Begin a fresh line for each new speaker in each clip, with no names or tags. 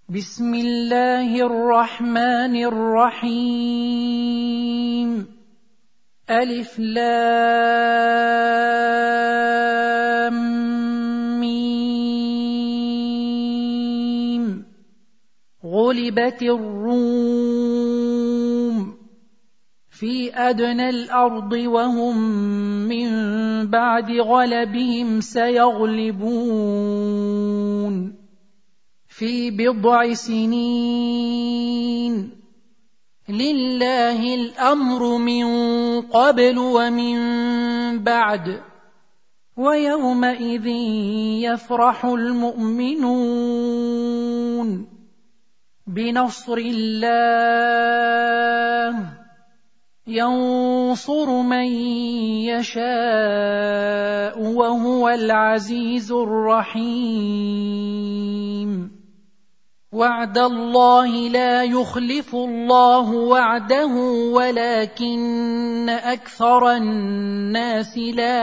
بسم الله الرحمن الرحيم. ألف لام ميم. غلبت الروم في أدنى الأرض وهم من بعد غلبهم سيغلبون في بضع سنين. لله الأمر من قبل ومن بعد، ويومئذ يفرح المؤمنون بنصر الله ينصر من يشاء وهو العزيز الرحيم. وعد الله لا يخلف الله وعده ولكن أكثر الناس لا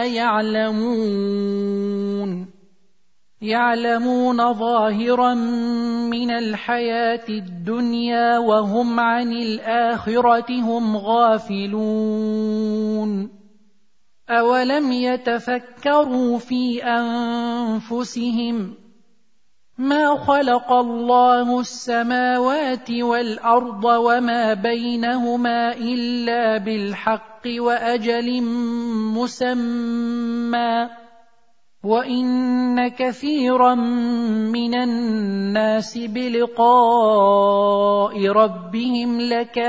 يعلمون ظاهرا من الحياة الدنيا وهم عن الآخرة هم غافلون. أولم يتفكروا في أنفسهم ما خلق الله السماوات والأرض وما بينهما إلا بالحق وأجل مسمى، وإن كثيرا من الناس بلقاء ربهم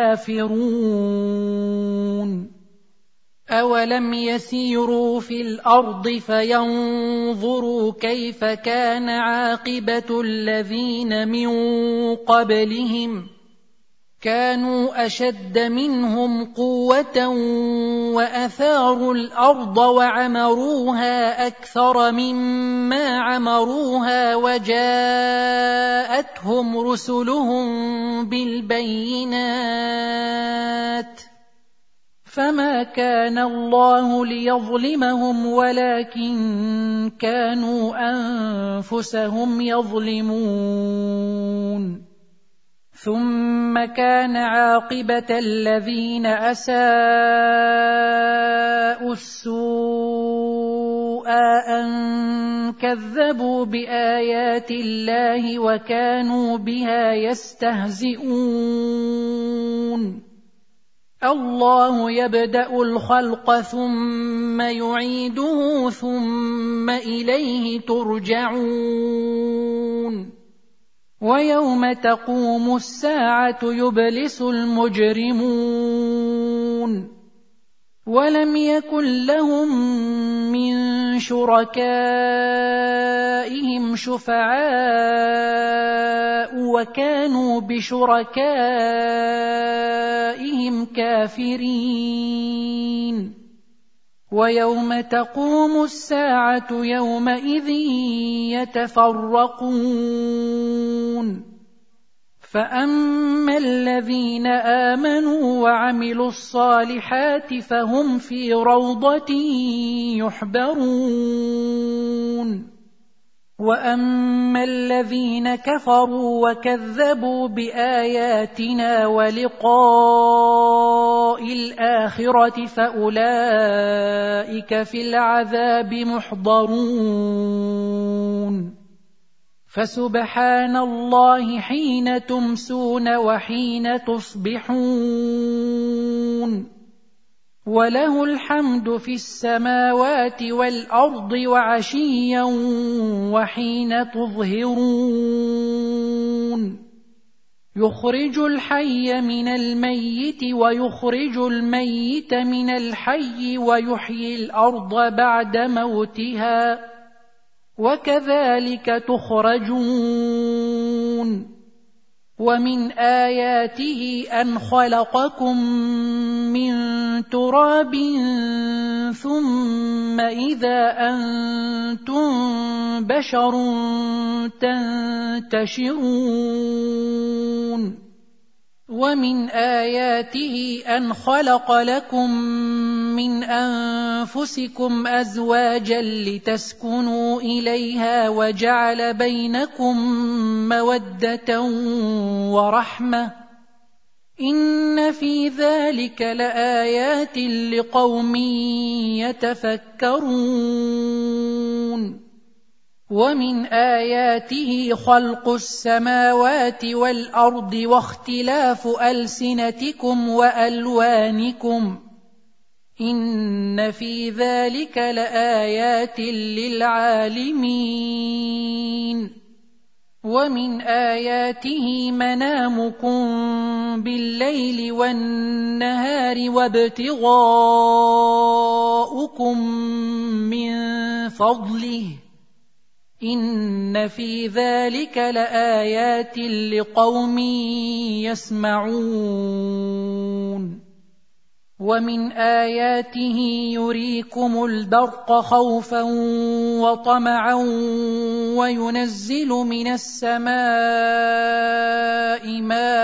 لكافرون. أولم يسيروا في الأرض فينظروا كيف كان عاقبة الذين من قبلهم كانوا أشد منهم قوة وأثاروا الأرض وعمروها أكثر مما عمروها وجاءتهم رسلهم بالبينات، فما كان الله ليظلمهم ولكن كانوا أنفسهم يظلمون. ثم كان عاقبة الذين أساءوا السوء أن كذبوا بآيات الله وكانوا بها يستهزئون. الله يبدأ الخلق ثم يعيده ثم إليه ترجعون. ويوم تقوم الساعة يبلس المجرمون ولم يكن لهم من شركائهم شفعاء وكانوا بشركائهم كافرين. ويوم تقوم الساعة يومئذ يتفرقون، فأما الذين آمنوا وعملوا الصالحات فهم في روضة يحبرون، وأما الذين كفروا وكذبوا بآياتنا ولقاء الآخرة فأولئك في العذاب محضرون. فسبحان الله حين تمسون وحين تصبحون، وله الحمد في السماوات والأرض وعشيا وحين تظهرون. يخرج الحي من الميت ويخرج الميت من الحي ويحيي الأرض بعد موتها وكذلك تخرجون. ومن آياته أن خلقكم من تراب ثم إذا أنتم بشر تنتشرون. ومن آياته أن خلق لكم من أنفسكم أزواجا لتسكنوا إليها وجعل بينكم مودة ورحمة إن في ذلك لآيات لقوم يتفكرون ومن آياته خلق السماوات والأرض واختلاف ألسنتكم وألوانكم إن في ذلك لآيات للعالمين ومن آياته منامكم بالليل والنهار وابتغاؤكم من فضله إن في ذلك لآيات لقوم يسمعون ومن آياته يريكم البرق خوفا وطمعا وينزل من السماء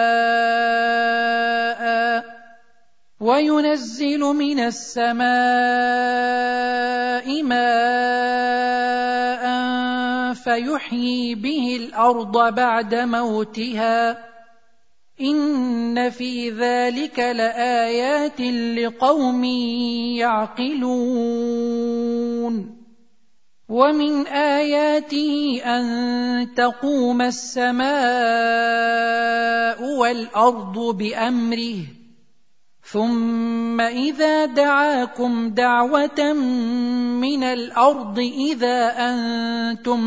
ماء فيحيي به الأرض بعد موتها إن في ذلك لآيات لقوم يعقلون ومن آياته أن تقوم السماء والأرض بأمره ثم إذا دعاكم دعوة من الأرض إذا أنتم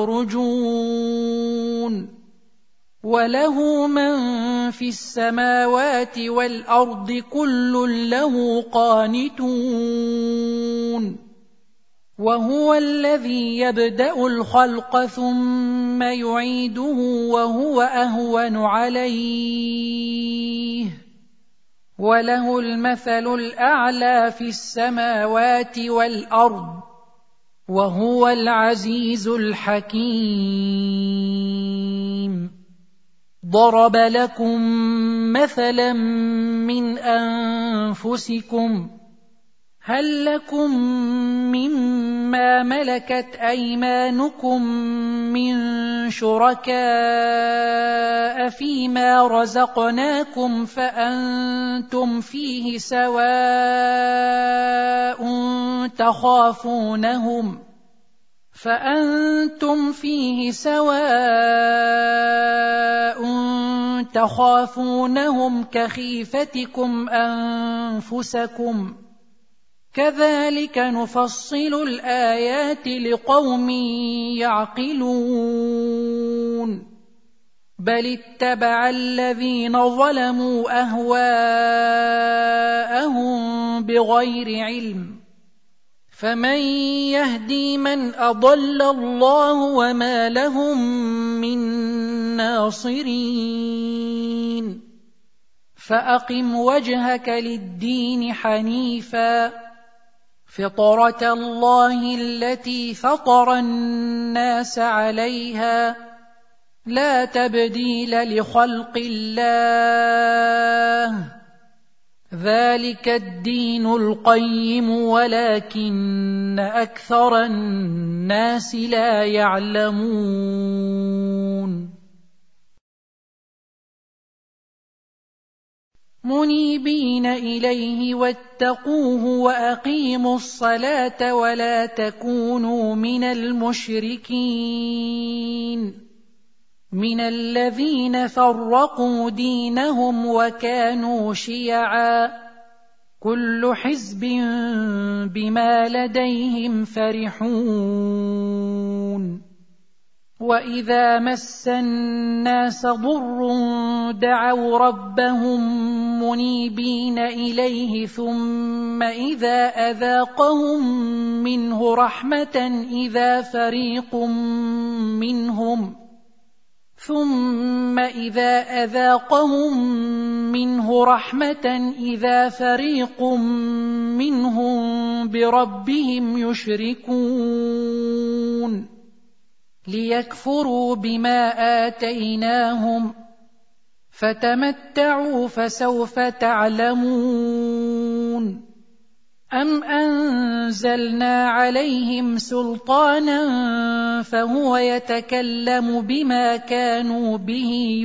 تخرجون وله من في السماوات والأرض كل له قانتون وهو الذي يبدأ الخلق ثم يعيده وهو أهون عليه وله المثل الأعلى في السماوات والأرض وهو العزيز الحكيم ضرب لكم مثلا من أنفسكم هل لكم مما ملكت أيمانكم من شركاء فيما رزقناكم فأنتم فيه سواء تخافونهم كخيفتكم أنفسكم كذلك نفصل الآيات لقوم يعقلون بل اتبع الذين ظلموا أهواءهم بغير علم فمن يهدي من أضل الله وما لهم من ناصرين فأقم وجهك للدين حنيفا فطرة الله التي فطر الناس عليها لا تبديل لخلق الله ذلك الدين القيم ولكن أكثر الناس لا يعلمون منيبين إليه واتقوه وأقيموا الصلاة ولا تكونوا من المشركين من الذين فرقوا دينهم وكانوا شيعا كل حزب بما لديهم فرحون وإذا مس الناس ضر دعوا ربهم منيبين إليه ثم إذا أذاقهم منه رحمة إذا فريق منهم بربهم يشركون ليكفروا بما آتيناهم فتمتعوا فسوف تعلمون أم أنزلنا عليهم سلطانا فهو يتكلم بما كانوا به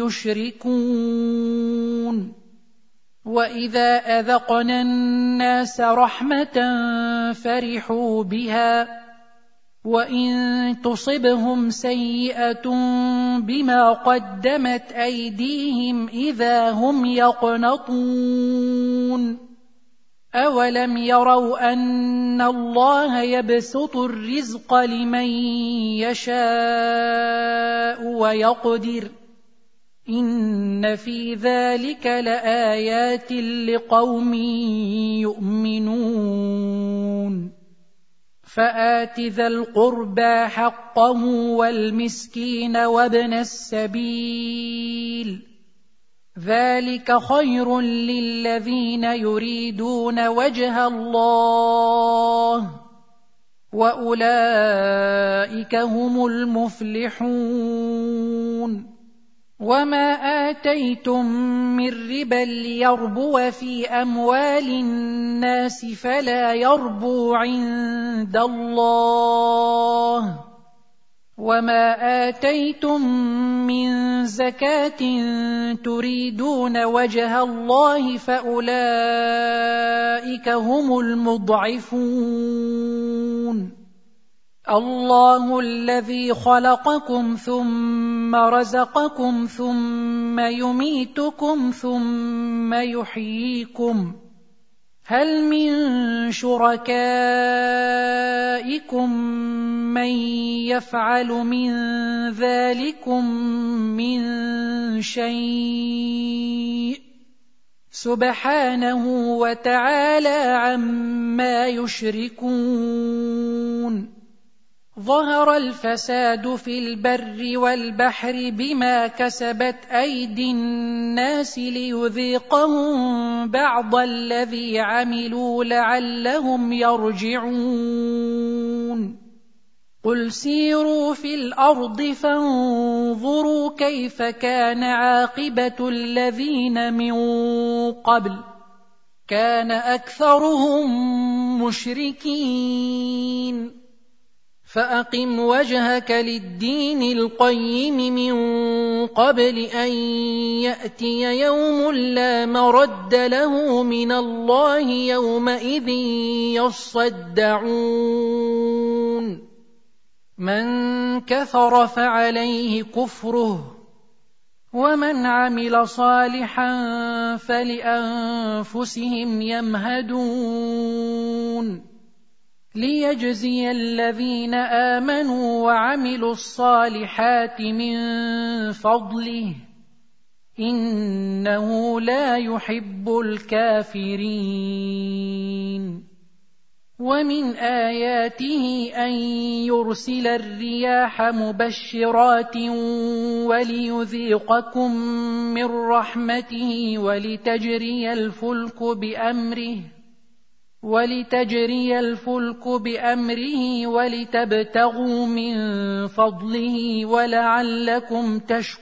يشركون وإذا أذقنا الناس رحمة فرحوا بها وإن تصبهم سيئة بما قدمت أيديهم إذا هم يقنطون أولم يروا أن الله يبسط الرزق لمن يشاء ويقدر إن في ذلك لآيات لقوم يؤمنون فآت ذا القربى حقه والمسكين وابن السبيل ذلك خير للذين يريدون وجه الله وأولئك هم المفلحون وما آتيتم من ربا ليربو في أموال الناس فلا يربو عند الله وما آتيتم من زكاة تريدون وجه الله فأولئك هم المضعفون الله الذي خلقكم ثم رزقكم ثم يميتكم ثم يحييكم هل من شركائكم من يفعل من ذلكم من شيء سبحانه وتعالى عما يشركون ظهر الفساد في البر والبحر بما كسبت أيدي الناس ليذيقهم بعض الذي عملوا لعلهم يرجعون قل سيروا في الأرض فانظروا كيف كان عاقبة الذين من قبل كان أكثرهم مشركين فأقم وجهك للدين القيم من قبل أن يأتي يوم لا مرد له من الله يومئذ يصدعون من كفر فعليه كفره ومن عمل صالحا فلأنفسهم يمهدون ليجزي الذين آمنوا وعملوا الصالحات من فضله إنه لا يحب الكافرين ومن آياته أن يرسل الرياح مبشرات وليذيقكم من رحمته ولتجري الفلك بأمره ولتبتغوا من فضله ولعلكم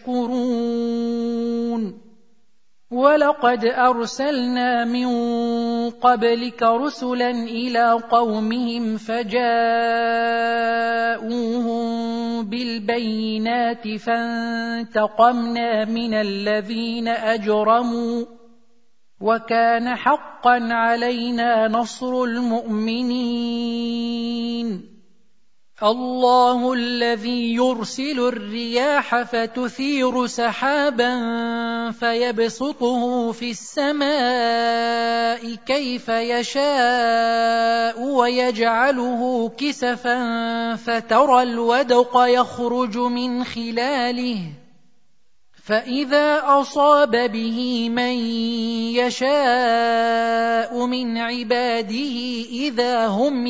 تشكرون ولقد أرسلنا من قبلك رسلا إلى قومهم فجاءوهم بالبينات فانتقمنا من الذين أجرموا وكان حقا علينا نصر المؤمنين الله الذي يرسل الرياح فتثير سحابا فيبسطه في السماء كيف يشاء ويجعله كسفا فترى الودق يخرج من خلاله فإذا أصاب به من يشاء من عباده إذا هم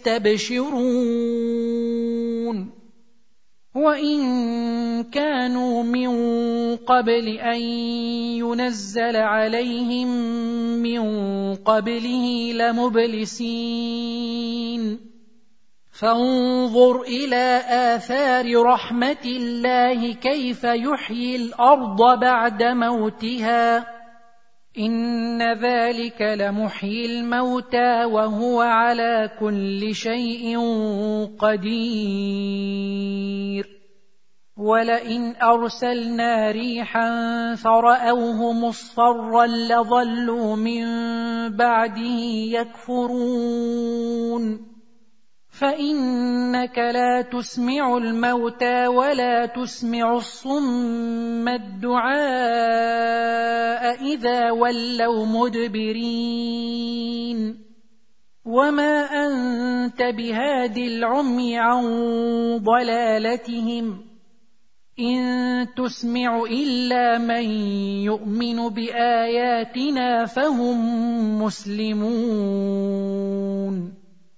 يستبشرون وإن كانوا من قبل أن ينزل عليهم من قبله لمبلسين فانظر إلى آثار رحمة الله كيف يحيي الأرض بعد موتها إن ذلك لمحيي الموتى وهو على كل شيء قدير ولئن أرسلنا ريحا فرأوه مصفرا لظلوا من بعده يكفرون فإنك لا تسمع الموتى ولا تسمع الصم الدعاء إذا ولوا مدبرين وما أنت بهاد العمي عن ضلالتهم إن تسمع إلا من يؤمن بآياتنا فهم مسلمون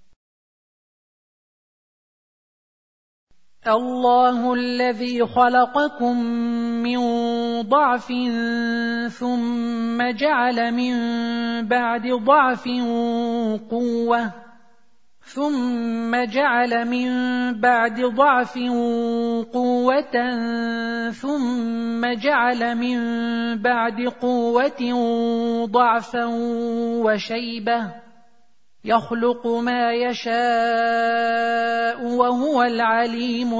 الله الذي خلقكم من ضعف ثم جعل من بعد ضعف قوة ثم جعل من بعد ضعف قوة ثم جعل من بعد قوة ضعفا وشيبة يخلق ما يشاء وهو العليم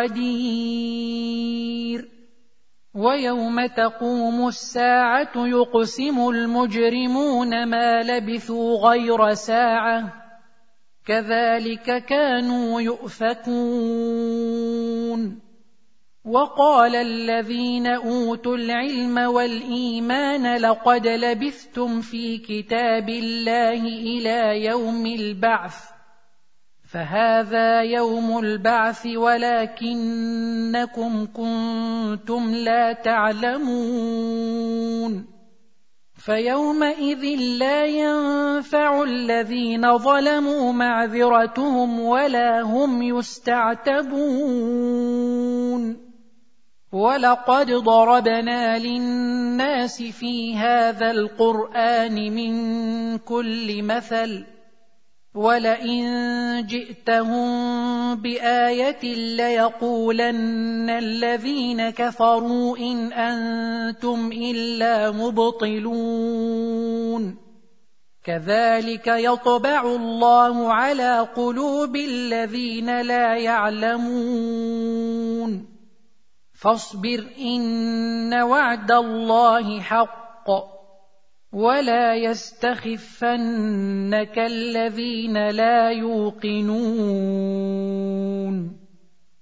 القدير ويوم تقوم الساعة يقسم المجرمون ما لبثوا غير ساعة كذلك كانوا يؤفكون وقال الذين أوتوا العلم والإيمان لقد لبثتم في كتاب الله إلى يوم البعث فهذا يوم البعث ولكنكم كنتم لا تعلمون فيومئذ لا ينفع الذين ظلموا معذرتهم ولا هم يستعتبون ولقد ضربنا للناس في هذا القرآن من كل مثل ولئن جئتهم بآية ليقولن الذين كفروا إن أنتم إلا مبطلون كذلك يطبع الله على قلوب الذين لا يعلمون فاصبر إن وعد الله حق ولا يستخفنك الذين لا يوقنون